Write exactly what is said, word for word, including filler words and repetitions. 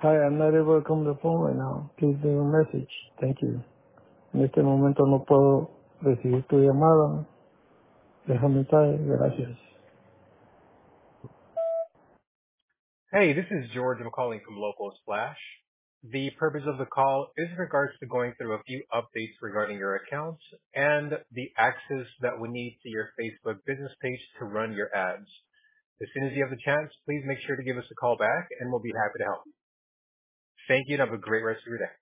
Hi, I'm not able to come to the phone right now. Please leave a message. Thank you. En este momento no puedo recibir tu llamada. Deja mensaje. Gracias. Hey, this is George. I'm calling from Local Splash. The purpose of the call is in regards to going through a few updates regarding your accounts and the access that we need to your Facebook business page to run your ads. As soon as you have the chance, please make sure to give us a call back and we'll be happy to help. Thank you and have a great rest of your day.